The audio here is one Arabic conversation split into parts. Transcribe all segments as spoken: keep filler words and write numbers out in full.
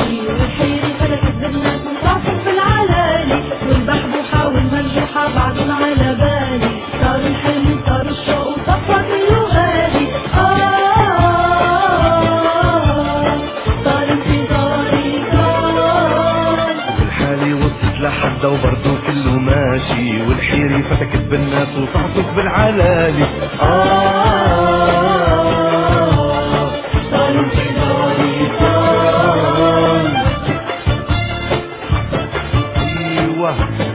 ماشي، والحيرة فلتت بالناس وانطعصت بالعلالي، والبحبوحة والمرجوحة بعدهم على بالي، صار الحلم صار الشوق وصفى كله غالي. آه صار انتظاري طال، وبالحالي وصلت لحدا وبرضو كله ماشي، والحيرة فتكت بالناس وصعصت بالعلالي. آه صار انتظاري طال. ايوه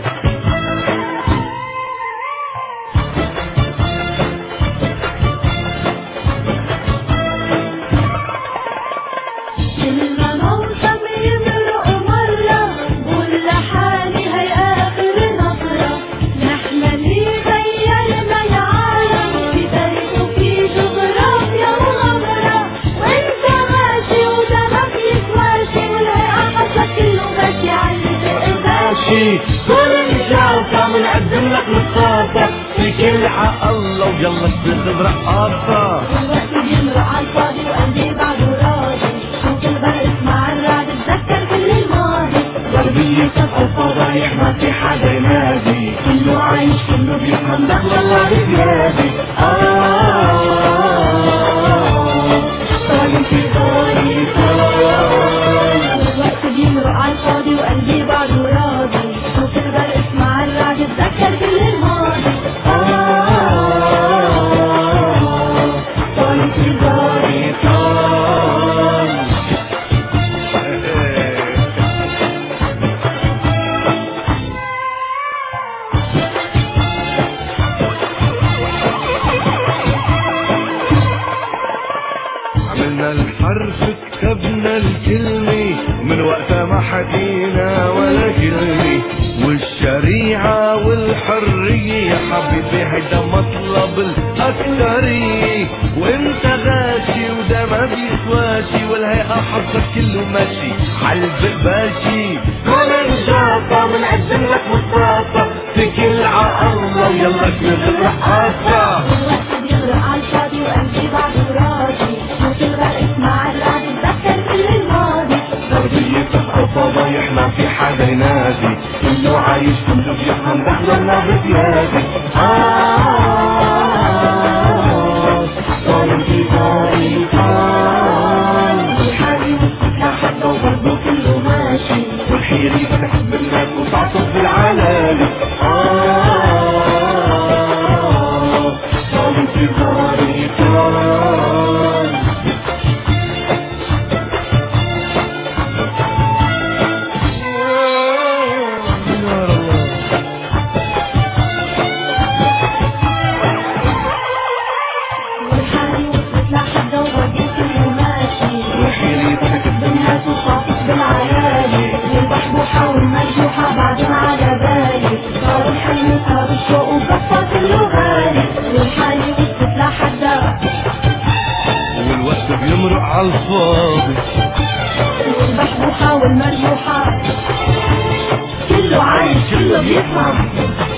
كل ما موسم يمرق مرة بقول لحالي هي آخر نظرة، نحن اللي غيرنا العالم في تاريخ وفي جغرافيا وغمرة، وانت ماشي ودمك يتماشي، والهيئة حصلك كله ماشي عالرزق ماشي. صار نجاوبة ونقدم لك رصاصة في كل حق الله ويلا اشتغل رقاصة. والوقت بيمرق عالفاضي وقلبي بعده راضي، صوت البرق مع الرعد اتذكر كل الماضي، غربية صفقة الفضايح ما في حدا ينادي، كله عايش كله بيفهم دخل الله بزيادة. آه صار انتظاري طال، والوقت بيمرق عالفاضي وقلبي بعده راضي، صوت البرق مع الرعد اتذكر كل الماضي. آه صار انتظاري طال. عملنا الحرف كتبنا الكلمة من وقتها ما حكينا ولا كلمة، والشريعة والحرية يا حبيبي هيدا مطلب الأكثرية، وانت غاشي وده ما بيسواشي، والهيئة حظك كله ماشي عالبقباشي. ولا نجاطة ونقدم لك مصاصة في كل الله ويلا اشتغل رقاصة. الوقت بيمرق عالفاضي وقلبي بعده راضي، صوت البرق مع الرعد اتذكر كل الماضي، غربية صفقة وفضايح ما في حدا ينادي، كله عايش كله بيفهم دخلنا بزيادة. آه صار انتظاري طال، والحالي وصلت لحدا وبرضه كله ماشي، والحيرة فتحت بالناس وصعصت بالعلالي. آه صار انتظاري طال. والحالي وصلت لحدا وبرضه كله ماشي، والحيرة فتحت بالناس وصافت بالعيالي، والبحبوحة والمرجوحة بعدهم على بالي، صار الحلم صار الشوق وقصة كله غالي، والحالي وصلت لحدا والوقت بيمرق عالفاضي، والبحبوحة والمرجوحة كله عايش كله بيفهم